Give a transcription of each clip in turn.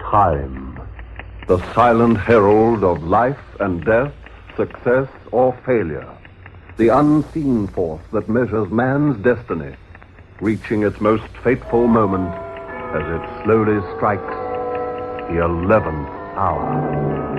Time, the silent herald of life and death, success or failure. The unseen force that measures man's destiny, reaching its most fateful moment as it slowly strikes the 11th hour.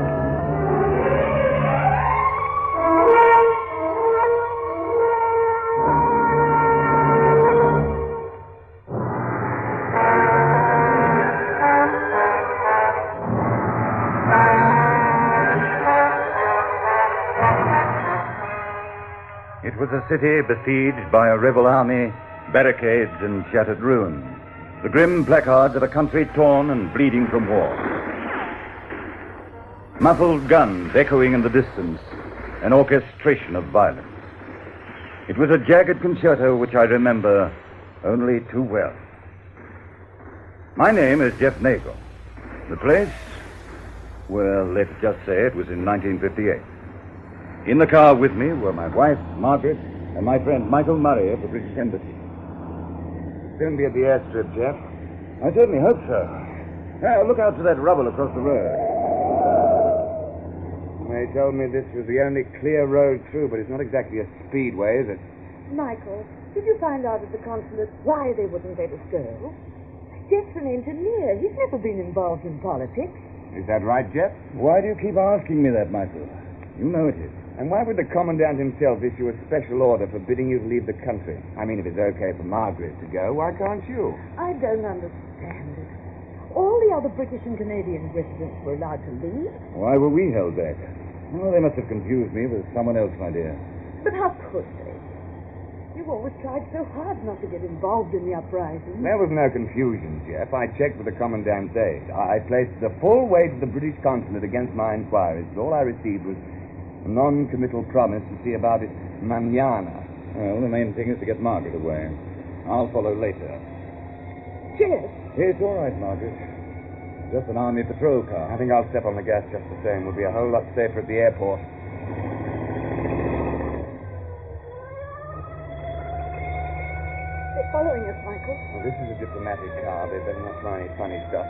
It was a city besieged by a rebel army, barricades and shattered ruins. The grim placards of a country torn and bleeding from war. Muffled guns echoing in the distance, an orchestration of violence. It was a jagged concerto which I remember only too well. My name is Jeff Nagel. The place? Well, let's just say it was in 1958. In the car with me were my wife, Margaret, and my friend Michael Murray of the British Embassy. Soon be at the airstrip, Jeff. I certainly hope so. Now, look out for that rubble across the road. They told me this was the only clear road through, but it's not exactly a speedway, is it? Michael, did you find out at the consulate why they wouldn't let us go? Jeff's an engineer. He's never been involved in politics. Is that right, Jeff? Why do you keep asking me that, Michael? You know it is. And why would the Commandant himself issue a special order forbidding you to leave the country? I mean, if it's okay for Margaret to go, why can't you? I don't understand it. All the other British and Canadian residents were allowed to leave. Why were we held back? Oh, they must have confused me with someone else, my dear. But how could they? You've always tried so hard not to get involved in the uprising. There was no confusion, Jeff. I checked with the Commandant's aide. I placed the full weight of the British consulate against my inquiries, but all I received was a non-committal promise to see about it mañana. Well, the main thing is to get Margaret away. I'll follow later. Jeff? It's all right, Margaret. Just an army patrol car. I think I'll step on the gas just the same. We'll be a whole lot safer at the airport. They're following us, Michael. Well, this is a diplomatic car. They better not try any funny stuff.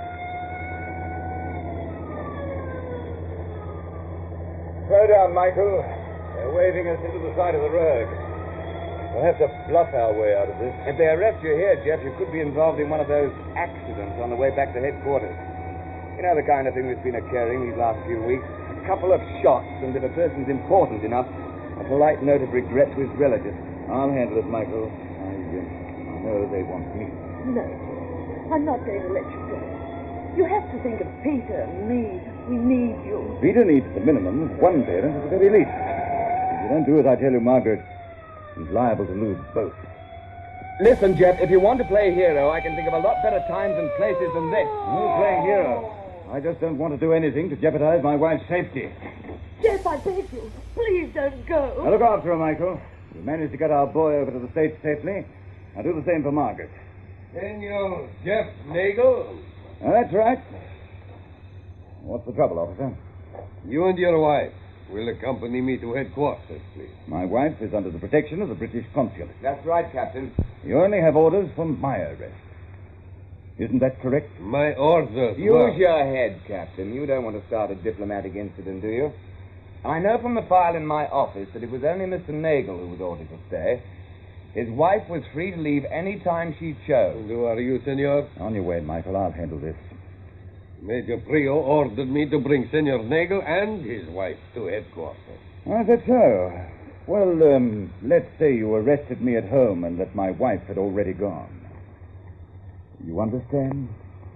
Slow down, Michael. They're waving us into the side of the road. We'll have to bluff our way out of this. If they arrest you here, Jeff, you could be involved in one of those accidents on the way back to headquarters. You know the kind of thing that's been occurring these last few weeks. A couple of shots, and if a person's important enough, a polite note of regret to his relatives. I'll handle it, Michael. I know they want me. No, Jeff. I'm not going to let you go. You have to think of Peter and me. We need you. Peter needs the minimum, one parent at the very least. If you don't do as I tell you, Margaret, he's liable to lose both. Listen, Jeff, if you want to play hero, I can think of a lot better times and places than this. No playing hero. I just don't want to do anything to jeopardize my wife's safety. Jeff, I beg you. Please don't go. Now look after her, Michael. We managed to get our boy over to the States safely. I'll do the same for Margaret. Senor Jeff Nagel? That's right. What's the trouble, officer? You and your wife will accompany me to headquarters, please. My wife is under the protection of the British consulate. That's right, Captain. You only have orders for my arrest. Isn't that correct? My orders. Use your head, Captain. You don't want to start a diplomatic incident, do you? I know from the file in my office that it was only Mr. Nagel who was ordered to stay. His wife was free to leave any time she chose. And who are you, senor? On your way, Michael. I'll handle this. Major Prio ordered me to bring Senor Nagel and his wife to headquarters. Oh, is that so? Well, let's say you arrested me at home and that my wife had already gone. You understand?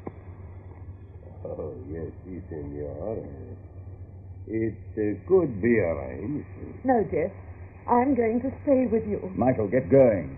Oh, yes, si, senor. It could be arranged. No, Jeff. I'm going to stay with you. Michael, get going.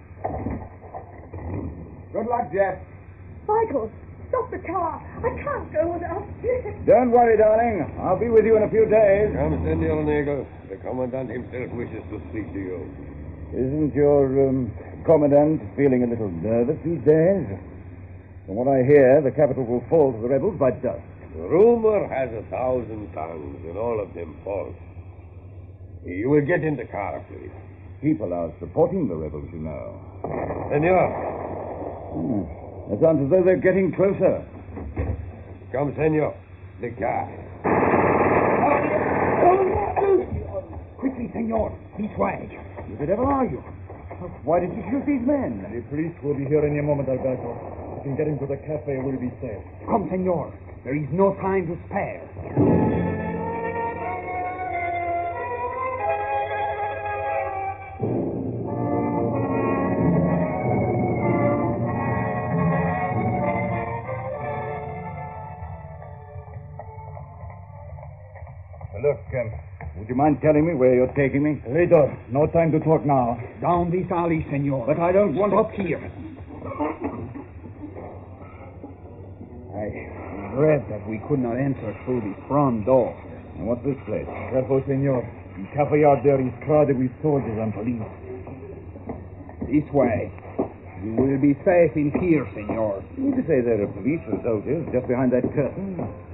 Good luck, Jeff. Michael, stop the car. I can't go without Jeff. Don't worry, darling. I'll be with you in a few days. Come, Senor Nagel. The Commandant himself wishes to speak to you. Isn't your commandant feeling a little nervous these days? From what I hear, the capital will fall to the rebels by dusk. Rumor has 1,000 tongues, and all of them false. You will get in the car, please. People are supporting the rebels, you know. Senor. It sounds as though they're getting closer. Come, senor. The car. Quickly, senor. This way. Who the devil are you? Why did you shoot these men? The police will be here any moment, Alberto. We can get into the cafe and we'll be safe. Come, senor. There is no time to spare. Look, would you mind telling me where you're taking me? Later. No time to talk now. Down this alley, senor. But I don't want Stop here. I regret that we could not enter through the front door. And what's this place? Careful, senor. The cafe out there is crowded with soldiers and police. This way. You will be safe in here, senor. You mean to say there are police or soldiers just behind that curtain?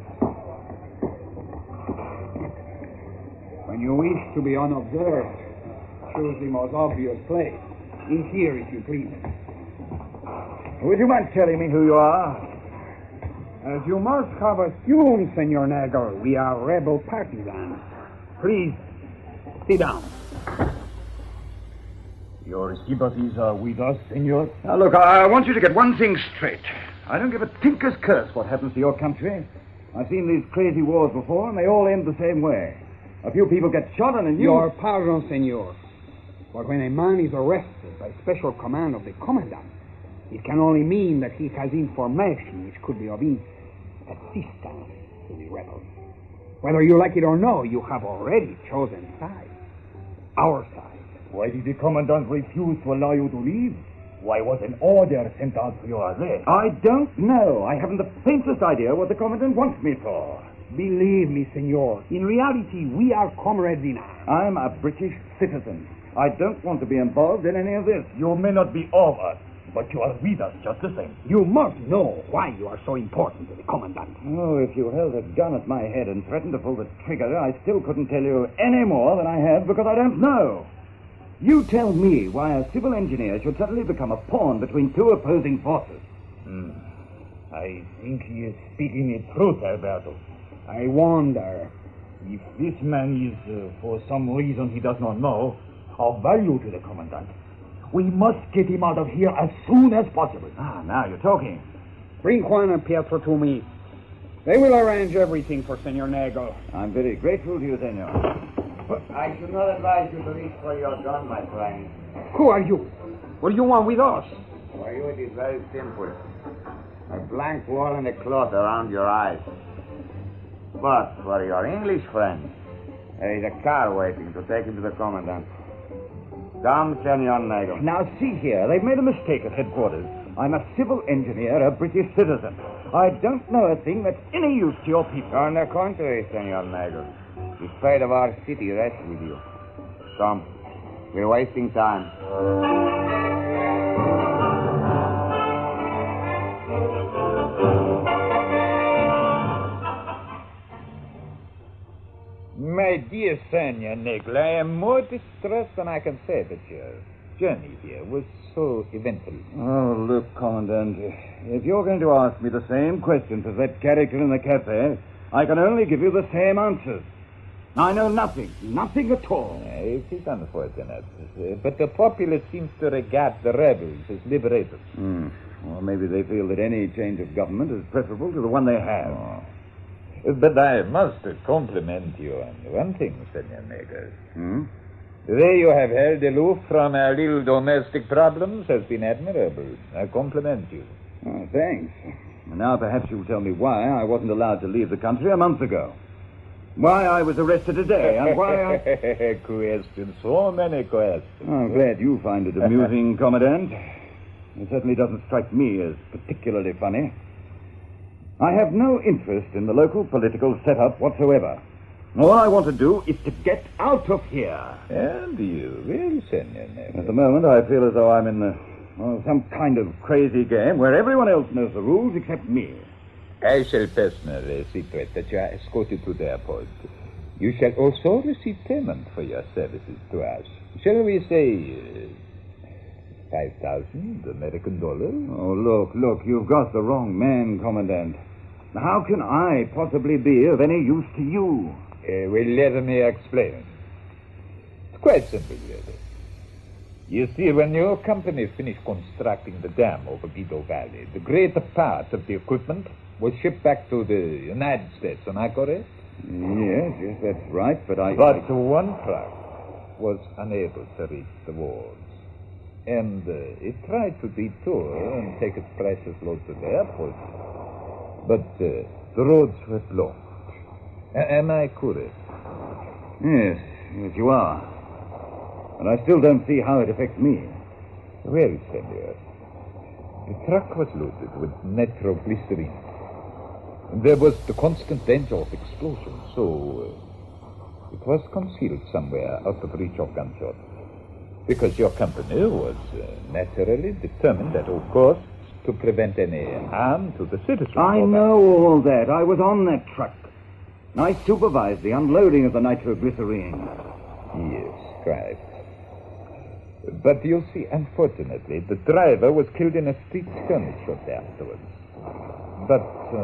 When you wish to be unobserved, choose the most obvious place. In here, if you please. Would you mind telling me who you are? As you must have assumed, Senor Nagel, we are rebel partisans. Please, sit down. Your sympathies are with us, senor. Now, look, I want you to get one thing straight. I don't give a tinker's curse what happens to your country. I've seen these crazy wars before, and they all end the same way. A few people get shot and a new... Your pardon, senor. But when a man is arrested by special command of the commandant, it can only mean that he has information which could be of assistance to the rebels. Whether you like it or no, you have already chosen sides. Our side. Why did the commandant refuse to allow you to leave? Why was an order sent out for your arrest? I don't know. I haven't the faintest idea what the commandant wants me for. Believe me, senor, in reality, we are comrades in arms. I'm a British citizen. I don't want to be involved in any of this. You may not be of us, but you are with us just the same. You must know why you are so important to the commandant. Oh, if you held a gun at my head and threatened to pull the trigger, I still couldn't tell you any more than I have because I don't know. You tell me why a civil engineer should suddenly become a pawn between two opposing forces. I think he is speaking the truth, Alberto. I wonder. If this man is, for some reason he does not know, of value to the commandant, we must get him out of here as soon as possible. Ah, now you're talking. Bring Juan and Pietro to me. They will arrange everything for Senor Nagel. I'm very grateful to you, senor. I should not advise you to reach for your gun, my friend. Who are you? What do you want with us? For you, it is very simple. A blank wall and a cloth around your eyes. But for your English friend, there is a car waiting to take him to the commandant. Come, Senor Nagel. Now, see here. They've made a mistake at headquarters. I'm a civil engineer, a British citizen. I don't know a thing that's any use to your people. On the contrary, Senor Nagel. The fate of our city rests with you. Come. We're wasting time. My dear Senor Nagel, I am more distressed than I can say that your journey here was so eventful. Oh, look, Commandant, if you're going to ask me the same questions as that character in the cafe, I can only give you the same answers. I know nothing at all. It is unfortunate, but the populace seems to regard the rebels as liberators. Or maybe they feel that any change of government is preferable to the one they have. Oh. But I must compliment you on one thing, Senor Nagel. The way you have held aloof from our little domestic problems has been admirable. I compliment you. Oh, thanks. And now perhaps you'll tell me why I wasn't allowed to leave the country a month ago. Why I was arrested today, and why I... Questions, so many questions. I'm glad you find it amusing, Commandant. It certainly doesn't strike me as particularly funny. I have no interest in the local political setup whatsoever. All I want to do is to get out of here. And you will, Senor Nagel. At the moment, I feel as though I'm in some kind of crazy game where everyone else knows the rules except me. I shall personally see to it that you are escorted to the airport. You shall also receive payment for your services to us. Shall we say 5,000 American dollars? Oh, look, you've got the wrong man, Commandant. How can I possibly be of any use to you? Well, let me explain. It's quite simple, really. You see, when your company finished constructing the dam over Bido Valley, the greater part of the equipment was shipped back to the United States. Am I correct? Yes, that's right, but But one truck was unable to reach the walls. And it tried to detour and take its precious load to the airport. But the roads were blocked. Am I correct? Yes, you are. And I still don't see how it affects me. Well, senor, the truck was loaded with nitroglycerin. And there was the constant danger of explosion, so it was concealed somewhere out of reach of gunshot. Because your company was naturally determined at all costs to prevent any harm to the citizens. I know all that. I was on that truck. I supervised the unloading of the nitroglycerine. Yes, right. But you see, unfortunately, the driver was killed in a street skirmish shortly afterwards. But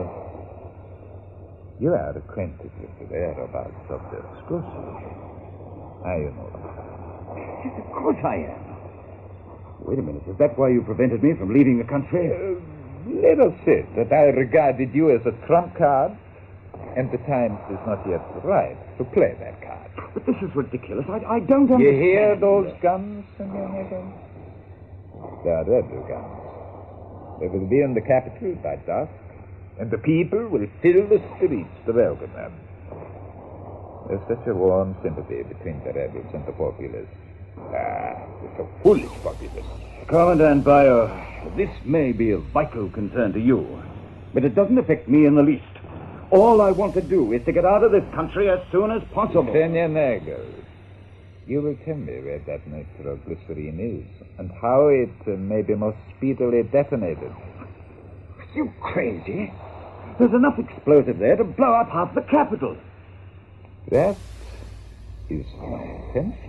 you are acquainted with the whereabouts of the explosion. I know. Yes, of course I am. Wait a minute. Is that why you prevented me from leaving the country? Let us say that I regarded you as a trump card, and the time is not yet right to play that card. But this is ridiculous. I don't understand. You hear those guns, Senor Negro? They are rebel guns. They will be in the capital by dusk, and the people will fill the streets to welcome them. There's such a warm sympathy between the rebels and the populace. It's a foolish populace. Commandant Bayo, this may be of vital concern to you, but it doesn't affect me in the least. All I want to do is to get out of this country as soon as possible. Senor Negro, you will tell me where that nitroglycerine is and how it may be most speedily detonated. Are you crazy? There's enough explosive there to blow up half the capital. That is my intention.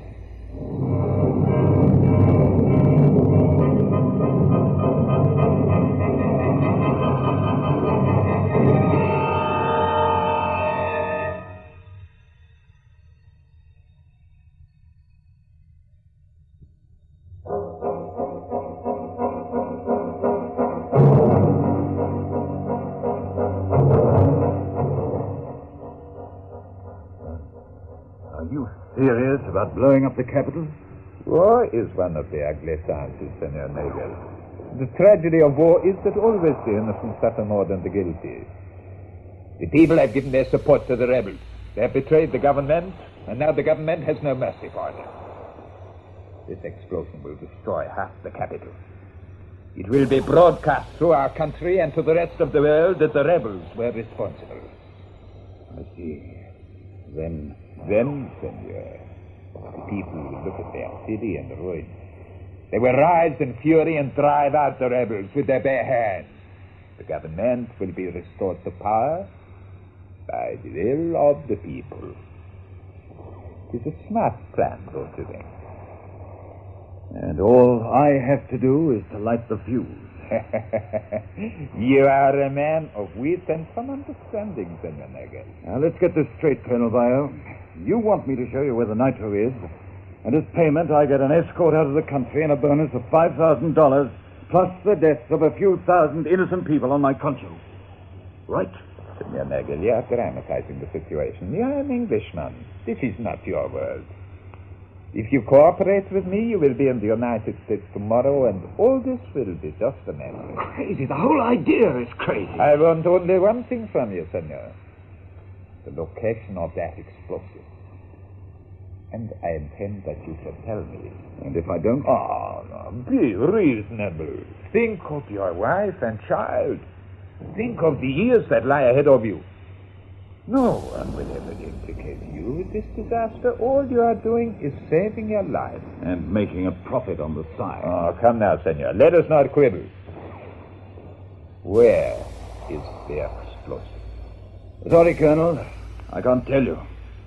Are you serious about blowing up the capital? War is one of the ugly sciences, Senor Negro. The tragedy of war is that always the innocent suffer more than the guilty. The people have given their support to the rebels. They have betrayed the government, and now the government has no mercy for them. This explosion will destroy half the capital. It will be broadcast through our country and to the rest of the world that the rebels were responsible. I see. Then, senor, the people will look at their city and ruin. They will rise in fury and drive out the rebels with their bare hands. The government will be restored to power by the will of the people. It is a smart plan, don't you think? and all I have to do is to light the fuse. You are a man of wit and some understanding, Senor Negro. Now, let's get this straight, Colonel Bayo. You want me to show you where the nitro is, and as payment, I get an escort out of the country and a bonus of $5,000, plus the deaths of a few thousand innocent people on my conscience. Right? Senor Negro, you are dramatizing the situation. You are an Englishman. This is not your world. If you cooperate with me, you will be in the United States tomorrow, and all this will be just a memory. Crazy. The whole idea is crazy. I want only one thing from you, senor. The location of that explosive. And I intend that you shall tell me. And if I don't? Oh, no, be reasonable. Think of your wife and child. Think of the years that lie ahead of you. No one will ever implicate you with this disaster. All you are doing is saving your life. And making a profit on the side. Oh, come now, senor. Let us not quibble. Where is the explosive? Sorry, Colonel. I can't tell you.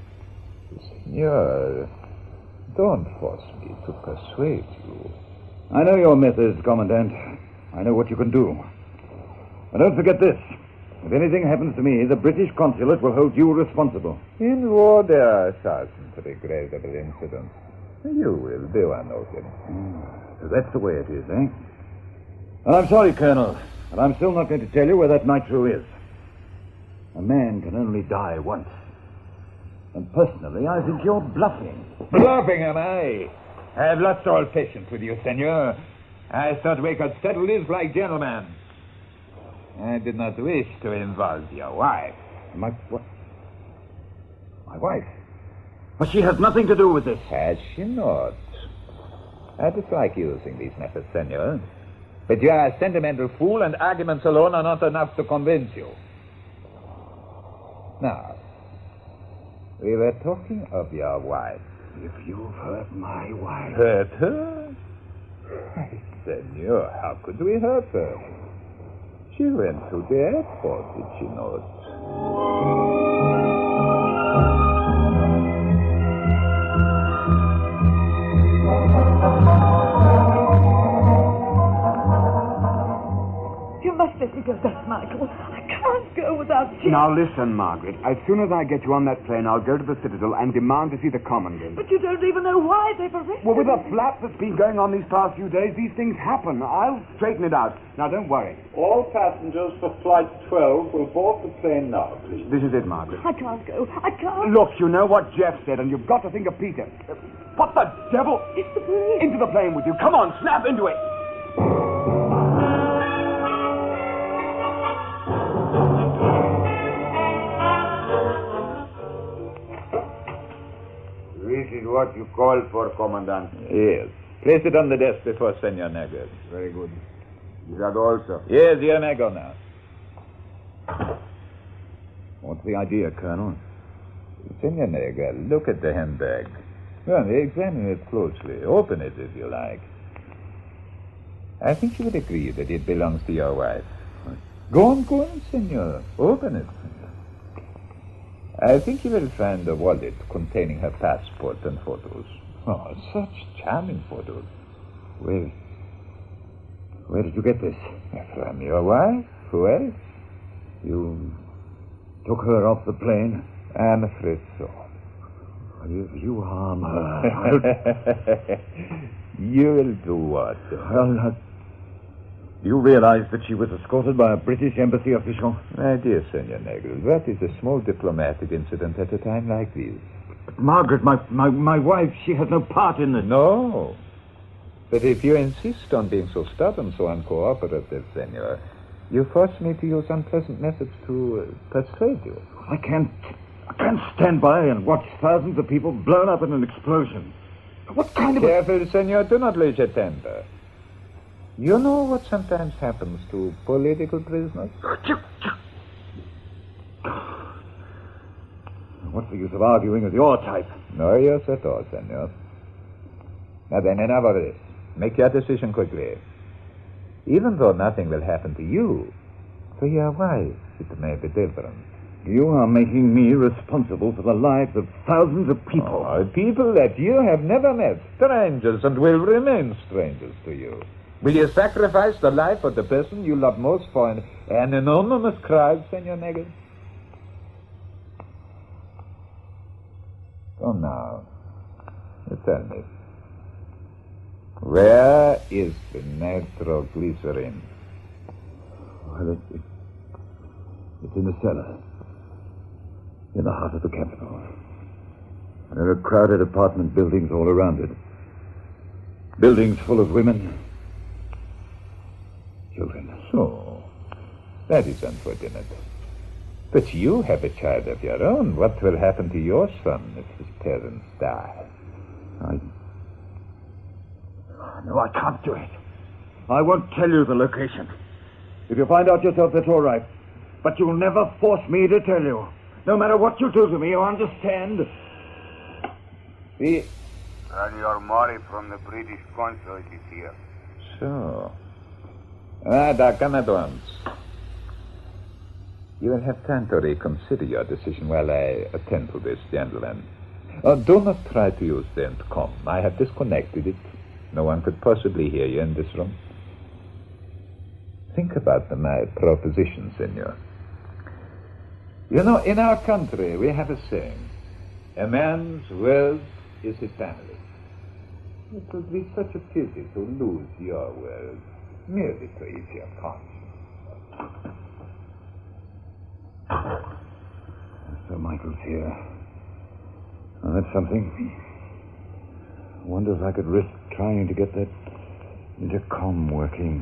Senor, don't force me to persuade you. I know your methods, Commandant. I know what you can do. And don't forget this. If anything happens to me, the British consulate will hold you responsible. In war, there are thousands of regrettable incidents. You will be one of them. So that's the way it is, eh? Well, I'm sorry, Colonel, but I'm still not going to tell you where that nitro is. A man can only die once. And personally, I think you're bluffing. Bluffing, am I? I have lost all patience with you, senor. I thought we could settle this like gentlemen. I did not wish to involve your wife. What? My wife? But she has nothing to do with this. Has she not? I dislike using these methods, senor. But you are a sentimental fool, and arguments alone are not enough to convince you. Now, we were talking of your wife. If you've hurt my wife... Hurt her? Senor, how could we hurt her? She went to the airport, did she not? You must let me go back, Michael. I can't go without you. Now listen, Margaret. As soon as I get you on that plane, I'll go to the Citadel and demand to see the Commandant. But you don't even know why they've arrested Well, with the me. flap that's been going on these past few days, these things happen. I'll straighten it out. Now, don't worry. All passengers for Flight 12 will board the plane now, please. This is it, Margaret. I can't go. I can't. Look, you know what Jeff said, and you've got to think of Peter. What the devil? It's the police. Into the plane with you. Come on, snap into it. This is what you call for, Commandant. Yes. Place it on the desk before Senor Negro. Very good. Is that also? Yes, your Negro now. What's the idea, Colonel? Senor Negro, look at the handbag. Well, examine it closely. Open it if you like. I think you would agree that it belongs to your wife. Go on, senor. Open it. I think you will find a wallet containing her passport and photos. Oh, such charming photos. Where did you get this? From your wife? Who else? You took her off the plane? I'm afraid so. If you harm her, You will do what? Well, do you realize that she was escorted by a British embassy official? My dear Senor Negro, that is a small diplomatic incident at a time like this. But Margaret, my wife, she has no part in this. No. But if you insist on being so stubborn, so uncooperative, Senor, you force me to use unpleasant methods to persuade you. I can't stand by and watch thousands of people blown up in an explosion. What kind of Careful, Senor. Do not lose your temper. You know what sometimes happens to political prisoners? What's the use of arguing with your type? No use at all, Senor. Now then, enough of this. Make your decision quickly. Even though nothing will happen to you, to your wife, it may be different. You are making me responsible for the lives of thousands of people. Oh, people that you have never met, strangers, and will remain strangers to you. Will you sacrifice the life of the person you love most for an anonymous crowd, Senor Negro? So now, you tell me, where is the nitroglycerin? Well, it's in the cellar. In the heart of the capital. There are crowded apartment buildings all around it. Buildings full of women. Children. So, that is unfortunate. But you have a child of your own. What will happen to your son if his parents die? No, I can't do it. I won't tell you the location. If you find out yourself, that's all right. But you'll never force me to tell you. No matter what you do to me, you understand? See? Radio Mori from the British consulate is here. So. Doc, come at once. You will have time to reconsider your decision while I attend to this gentleman. Do not try to use the intercom. I have disconnected it. No one could possibly hear you in this room. Think about my proposition, senor. You know, in our country, we have a saying, a man's world is his family. It would be such a pity to lose your world merely to ease your conscience. Sir Michael's here. Well, that's something. I wonder if I could risk trying to get that intercom working.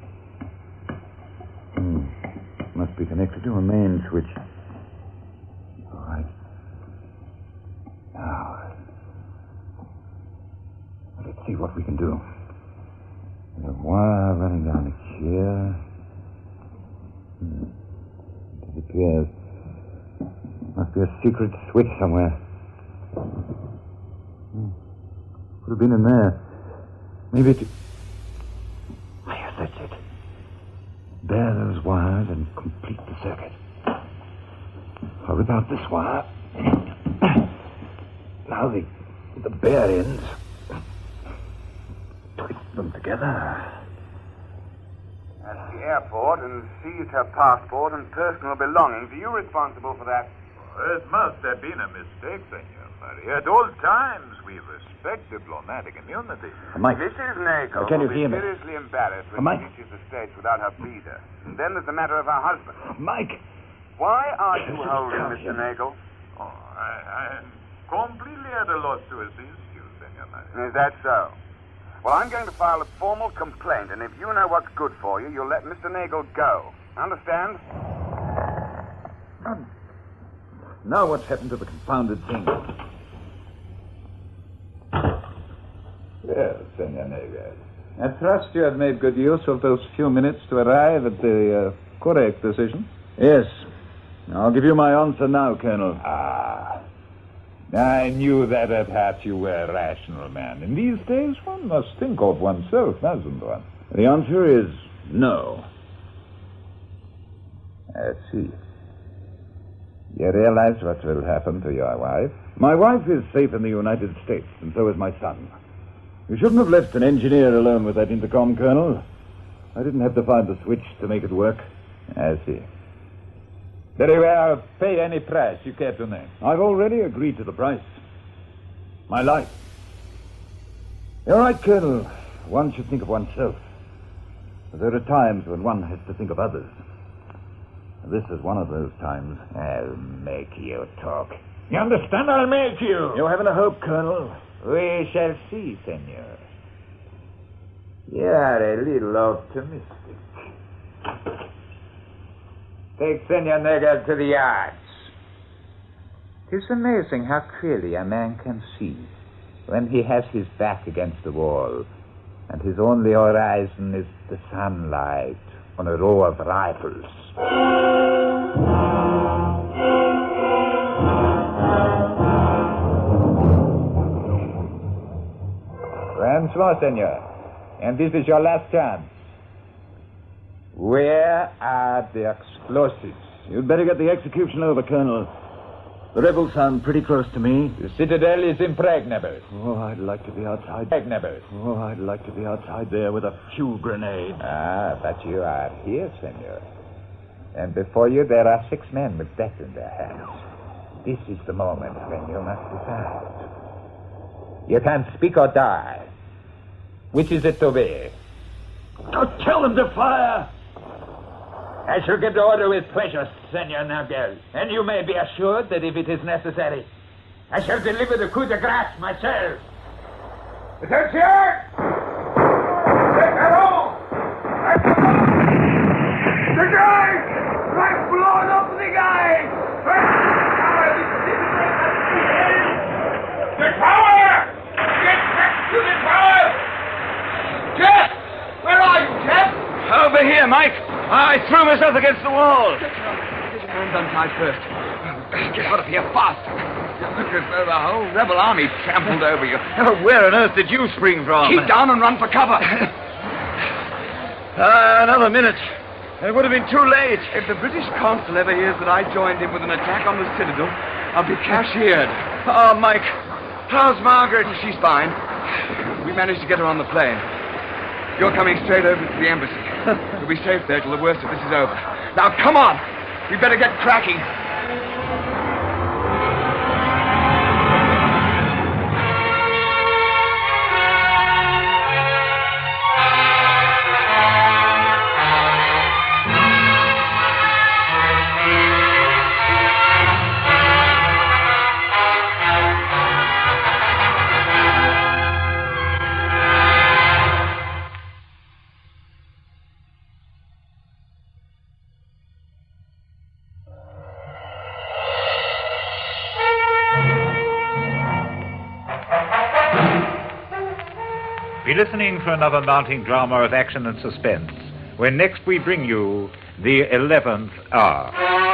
Must be connected to a main switch. All right. Now, let's see what we can do. There's a wire running down here. Disappears. Must be a secret switch somewhere. Could have been in there. Maybe it... Oh, yes, that's it. Bare those wires and complete the circuit. I'll rip out this wire. Now the bare ends. Twist them together. At the airport and seized her passport and personal belongings. Are you responsible for that? It must have been a mistake, Senor Murray. At all times, we respect diplomatic immunity. Mike. Mrs. Nagel Can you will hear be me? seriously embarrassed when Mike. she reaches the States without her visa. And then there's the matter of her husband. Mike! Why are you holding Mr. Nagel? Oh, I am completely at a loss to assist you, Senor Murray. Is that so? Well, I'm going to file a formal complaint, and if you know what's good for you, you'll let Mr. Nagel go. Understand? Now what's happened to the confounded thing? Well, Senor Nagel, I trust you have made good use of those few minutes to arrive at the correct decision. Yes. I'll give you my answer now, Colonel. I knew that perhaps you were a rational man. In these days, one must think of oneself, doesn't one? The answer is no. I see. You realize what will happen to your wife? My wife is safe in the United States, and so is my son. You shouldn't have left an engineer alone with that intercom, Colonel. I didn't have to find the switch to make it work. I see. Very well. Pay any price you care to name. I've already agreed to the price. My life. You're right, Colonel. One should think of oneself. But there are times when one has to think of others. This is one of those times. I'll make you talk. You understand? I'll make you. You haven't a hope, Colonel? We shall see, Senor. You are a little optimistic. Take Senor Nagel to the yards. It's amazing how clearly a man can see when he has his back against the wall and his only horizon is the sunlight on a row of rifles. Once more, Senor. And this is your last chance. Where are the explosives? You'd better get the execution over, Colonel. The rebels sound pretty close to me. The citadel is impregnable. Oh, I'd like to be outside. Impregnable. Oh, I'd like to be outside there with a few grenades. But you are here, Senor. And before you, there are 6 men with death in their hands. This is the moment when you must decide. You can speak or die. Which is it to be? Don't tell them to fire! I shall give the order with pleasure, Senor Nagel. And you may be assured that if it is necessary, I shall deliver the coup de grace myself. Attention! The guy! I've blown up the guy! The tower! Get back to the tower! Jeff! Where are you, Jeff? Over here, Mike. I threw myself against the wall. Get your hands untied first. Get out of here fast. Look as though the whole rebel army trampled over you. Oh, where on earth did you spring from? Keep down and run for cover. Another minute. It would have been too late. If the British consul ever hears that I joined him with an attack on the citadel, I'll be cashiered. Oh, Mike. How's Margaret? She's fine. We managed to get her on the plane. You're coming straight over to the embassy. You'll be safe there till the worst of this is over. Now, come on. We'd better get cracking. Be listening for another mounting drama of action and suspense when next we bring you The 11th Hour.